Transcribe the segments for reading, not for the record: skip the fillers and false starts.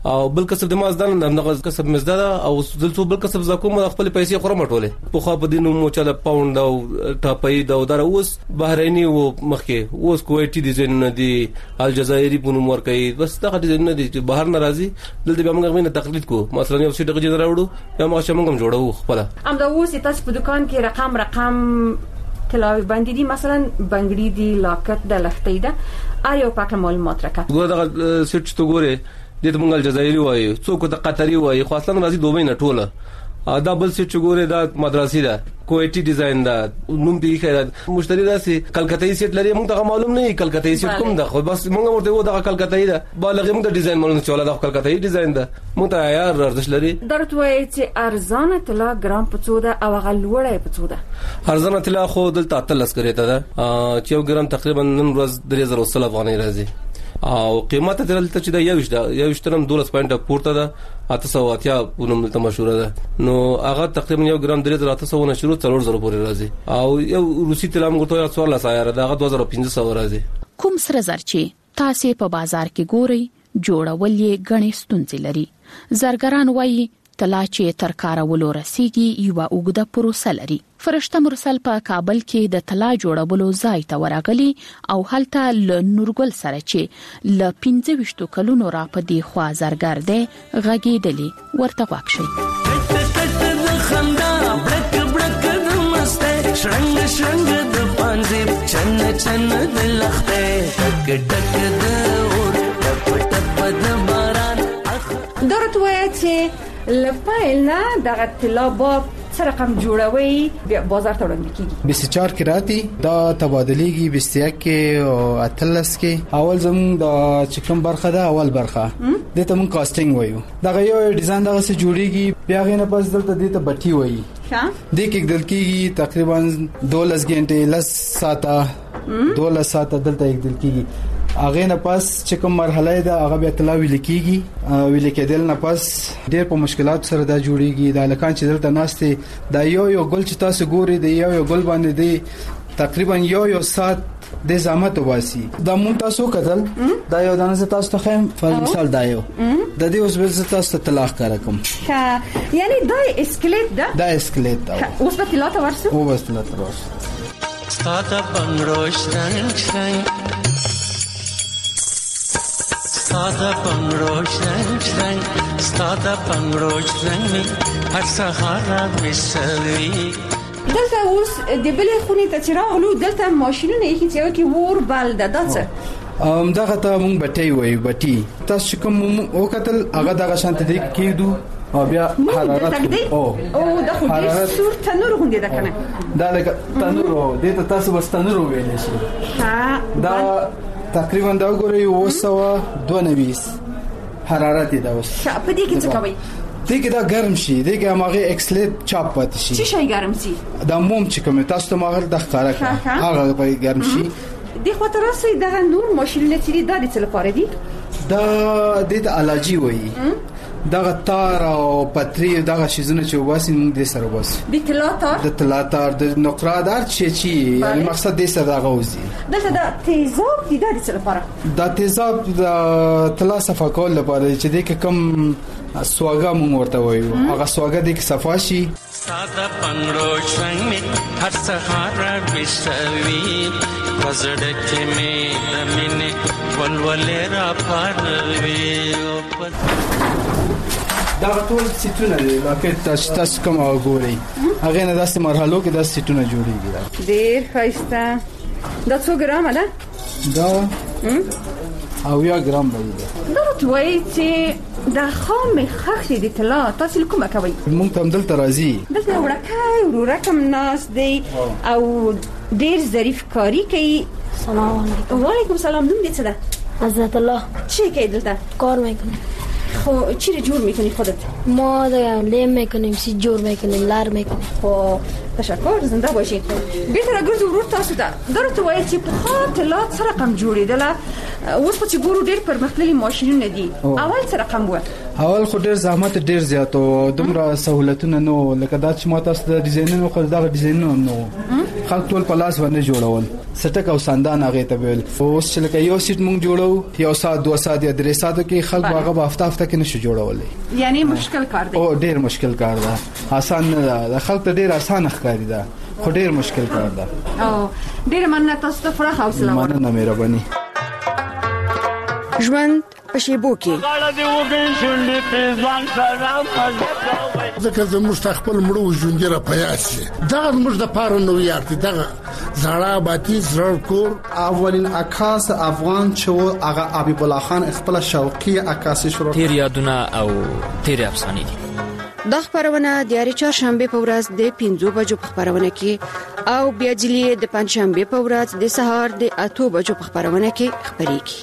او بل کسب د مازدان دغه کسب مزدا او دلته بل کسب زکوم خپل پیسې خورم ټوله په خو په دینو مو چاله پاوند او ټاپي دا در اوس بحرینی او مخکې اوس کویټي ډیزاین نه دي الجزائری په نوم ورکي بس دا ډیزاین نه دي چې بهر ناراضي دلته به موږ غوښنه تقلید کو مثلا یو څه دغه جوړ راوړو یا موږ شمږم جوړو خپل ام دا اوس تاسو په دکان کې رقم کلاوی باندې دي مثلا بنگړي دي لاکت د لختې ده اړ یو پاک معلومات راکړه ګور دغه سټ تو ګوره د موږ الجزائری وایي څوک د قطري وایي خو اصلا راځي دوبه نه ټوله دا بل سټ ګوره دا مدرسې ده کویټي ډیزاین ده نوم دی خیرات مشتری راسي کلکتايي سټ لري موږ ته معلوم نه کلکتايي سټ کوم ده خو بس موږ ورته و دا کلکتايي ده بالغ موږ د ډیزاین معلوم چولا دا کلکتايي ډیزاین ده موږ ته یار ارزش لري درته وایي چې ارزانه طلا ګرام په څو ده او غلوړې په څو ده ارزانه طلا خو دلته 13 کړی ته ده چې یو ګرام تقریبا نن ورځ 3000 افغانۍ راځي او قیمت دلته چې دا یو شترم 12 پورته ده 880 پونم ته مشهور ده نو هغه تقریبا یو ګرام 3800 نه شروع 3000 پورې راځي او یو روسي طلا موږ ته 1400 سایره ده 2500 راځي کوم سره زر چې تاسو په بازار کې ګوري جوړول یې غنې ستونزې لري زرګران وایي طلا چې تر کارولو رسیږي یو اوږده پروسه لري فرشته مرسل په کابل کې د طلا جوړولو ځای ته ورغلی او هلته ل نورګل سره چې ل 15 کلونو را په دی خوا زرګر دی غږیدلی ورته واکشي خندا برک برک د مسته شرنګ شرنګ د پانځي چن چن د لخته ټک ټک د اور ټپ ټپ د باران درته وایي چې لپایل نه دغه طلا با سره رقم جوړوي بازار ته وړاندې کیږي 24 کې راتی دا تبادلېږي 21 کې او 18 کې اول زموږ د چکم برخه ده اول برخه د ته مون کاستینګ وایو دا یو ډیزاین دغه څه جوړیږي بیا غینه پس دلته د ته بټي وایي د کې دل کېږي تقریبا 12 غنټه لس ساعته 12 ساعته دلته یک دل کېږي اغه نه پس چې کوم مرحله ده هغه بیا طلا ویل کېږي ویل کېدل نه پس ډېر په مشکلات سره دا جوړیږي دا لکان چې دلته ناشته دا یو ګل چې تاسو ګوري دی یو ګل باندې دی تقریبا یو ساعت د زحمت واسي دا مونږ تاسو کتل دا یو دانه تاسو ته خیم فل مثال دا یو د دې اوس به تاسو ته طلاق کار کوم یعنی دا اسکلیټ ده دا اسکلیټ دا اوس په طلا ته ورسو او بس طلا ته ورسو ستاده بنگړو شرنګ ستاده بنگړو شرنګ ستاده بنگړو شرنګ هر سهار وسوي دلته اوس د بلې خونې ته چې راغلو دلته ماشینونه یې چې کې ور بل ده دڅه دغه ته مونږ بټي وایو بټي تاسو کوم او قتل هغه دغه شانت دی کېدو او بیا حرارت او د خو دې سور تنور غونډه ده کنه دا لکه تنور او دې تاسو بس تنور ویلې شي دا تقریبا دا ګوري 292 حرارت دی دا اوس په دې کې څه کوي دغه دا ګرم شي دغه ماغه اکسلیټ چاپ پات شي څه شي ګرم شي دا موم چې کوم تاسو ته ماغه د ښکارا هغه په ګرم شي د خو تر اوسه دا نور ماشینونه چې د دې څه لپاره دي دا د الرجی وایي دغه تار او پتری دغه شیزونه چې واسي موږ د سره واسي د تلاتار د نقرادار چې یعنی مقصد دې سره غوځي دغه د تیزاب د دې څه لپاره د تیزاب د تلا صفا کول لپاره چې د کوم سواګه مونږ ورته وایو هغه سواګه د صفاشي ساده پنګړو څنګه هر سهار وسوي وزړه کې مې د مینې ولولې را پاروي دا ټول سیټونه دي لکه تاسو کوم وګورئ هغه نه داسې مرحلو کې داسې سیټونه جوړیږي ډېر ښایسته دا څو ګرام ده دا او یا ګرام دی دا وایي چې د خام خښ دي طلا تاسو کومه کوي مونږ هم دلته راځي دلته وړکای رقم ناس دی او ډېر ظریف کاری کوي سلام علیکم وعلیکم سلام نوم دې څه ده عزت الله چی کوي دلته کار میکنم خو چی جور میکنی خودت ما لیم میکنیم سی جور میکنیم لار میکنیم خو تشکر زنده باشی بهتره ګرځو ورور تاسو ته درته وایي چې په خاطرات سره رقم جوړیدله اوس په چې ګورو ډېر پرمختللي ماشینونه دي اول سره رقم و اول خو ډېر زحمت ډېر زیات او دومره سہولتونه نو لکه دا چې ما تاسو د ډیزاینونو خو دا ډیزاینونه نو خلک ټول پلاس باندې جوړول سټک او سندان هغه ته ویل اوس چې لکه یو سیټ مونږ جوړو یو سات 2 سات یا 3 ساتو کې خلک هغه په هفته کې نشي جوړولای یعنی مشکل کار دی او ډیر مشکل کار ده آسان نه ده خلک ته ډیر آسان ښکاري ده خو ډیر مشکل کار ده او ډیر مننه تاسو ته فرح حوصله ورکړه مننه مهرباني ژوند په شیبو کې ځکه زموږ خپل مړو ژوند را پیاسي دا موږ د پاره نو یارتي دا زړه باتی زړه کور اولین عکاس افغان چې هغه حبیب الله خان خپل شوقي عکاسي شروع تیر یادونه او تیر افسانې دي د خبرونه د یاري چهارشنبه په ورځ د 5 بجو په خبرونه کې او بیا جلی د پنځشنبه په ورځ د سهار د 8 بجو په خبرونه کې خبرېږي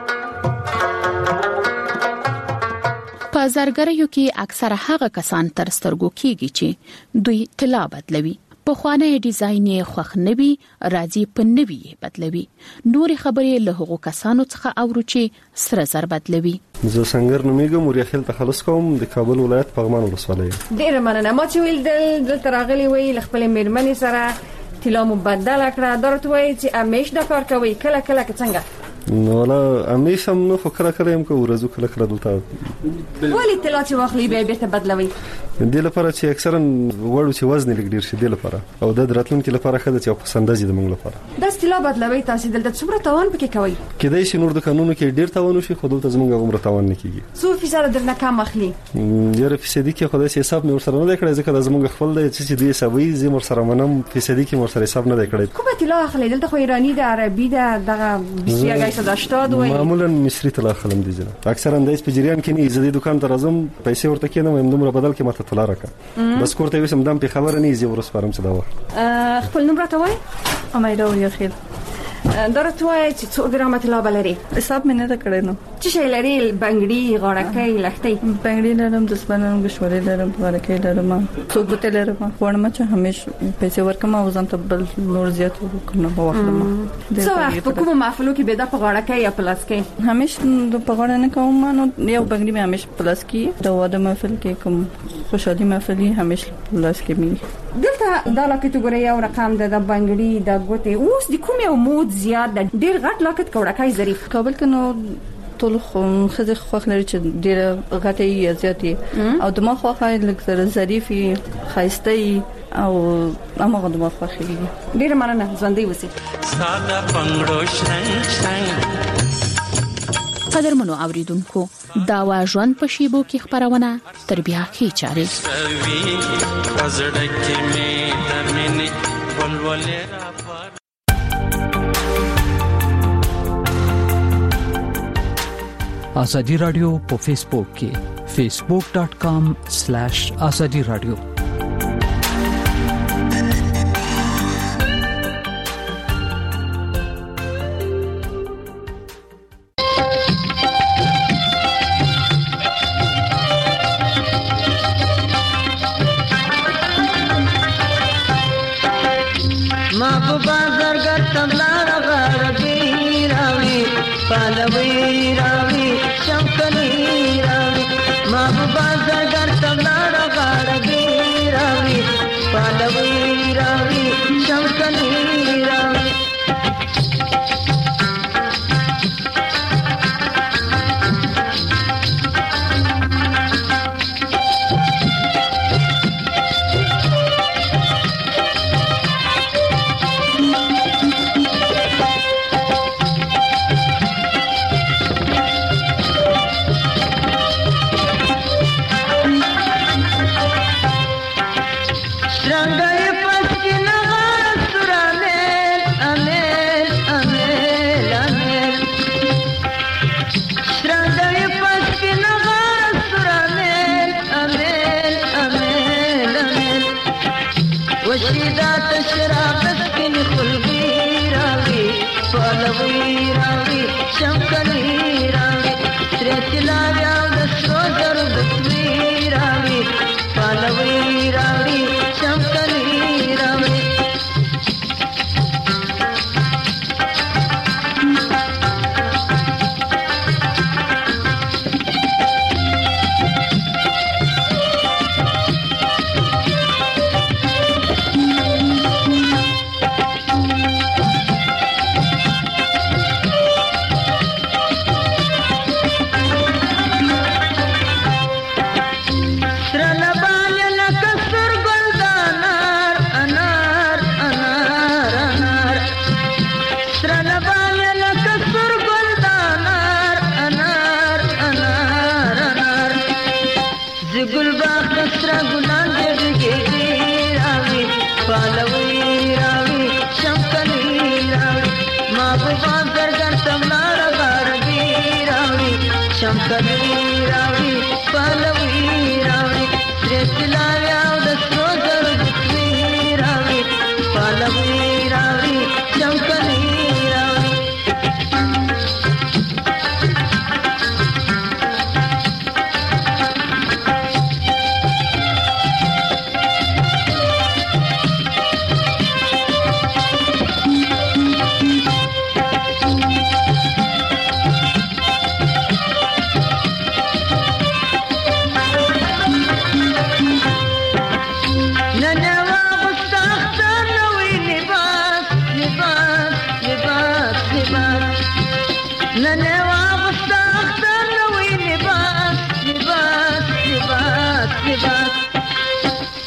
په زرګریو کې اکثره هغه کسان تر سترګو کېږي چې دوی طلا بدلوي په خوانه ډیزاین خوخ نوي راځي په نوي بدلوي نور خبرې له هغو کسانو څخه اورو چې سره زر بدلوي زه څنګه نومېږم وريخل تخلص کوم د کابل ولایت پغمان ولسوالۍ ډیر مننه ما چې ویل د تراغلي وی خپل میرمنې سره طلا مبدل کړه درته وای چې همیش د کار کوي کله کله څنګه نو لا همیشه نو خو کله کله هم کو ورځو کله کله دلته ولی طلا چې واخلي به بیرته بدلوي د لپاره چې اکثرا وړو چې وزن لګ ډیر شي د لپاره او د راتلونکو لپاره خدای چې پسند دي د موږ لپاره د طلا بدلوي تاسو دلته څومره توان پکې کوي کله چې نور د قانونو کې ډیر توان شي خو دلته زموږ عمر توان نه کیږي 100% درنه کم اخلي یاره فیصدي کې خدای چې حساب مې ورسره نه کړی ځکه د زموږ خپل دی چې دې حسابي زموږ سره منم فیصدي کې ورسره حساب نه کړی کومه طلا اخلي دلته خو ایرانی د عربي دغه 280 وای معمولا مصری طلا خلم دي جنا اکثرا د اسپجریان کې نه زیدي دکان ته راځم پیسې ورته کینم هم دومره بدل کې ماته طلا راکا بس کوړته وسم دم په خبره نه زی ورسپارم څه دا وخت خپل نوم راته وای امیده وریخیل درته وای چې څو ګرامه طلا بلري حساب مې نه کړی نو چې شي لري بنگړي غړکې لختې بنگړي لرم د سپنن غشوري لرم غړکې لرم څو بوتل لرم خورم چې همیش پیسې ورکم او ځم ته بل نور زیات وکړم په وخت ما څو وخت په کومه محفلو کې به د غړکې یا پلاس کې همیش د پغړ نه کوم نو یو بنگړي مې همیش پلاس کې د واده محفل کې کوم خوشالي محفل همیش پلاس کې می دلته دا لا کټګوري یو رقم د بنگړي د ګوتې اوس د کومه مود زیات ډیر غټ لاکت کوړکای ظریف کابل کې نو ټول خزه خوخ لري چې ډیر غټي زیاتې او د مخ خوخه لکه ظریفي خايسته او امغه د مخ خوخي ډیر مننه ژوندۍ وسی ساده پنګړو شنګ شنګ قدرمنو اوریدونکو دا وا ژوند په شیبو کې خبرونه تر بیا کې چاري آزادی رادیو په فیسبوک کې facebook.com/azadi radio Mahbuba zargar tabla ra gara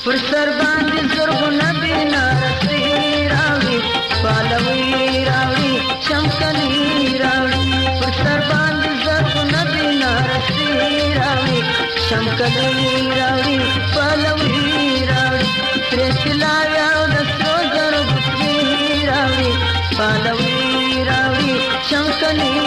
پر سر باندې زرغونه بنارسي راوړي پالوي راوړي چمکلي راوړي پر سر باندې زرغونه بنارسي راوړي چمکلي راوړي پالوي راوړي تر سلاوي او د سرو زرو بوتي راوړي پالوي راوړي چمکلي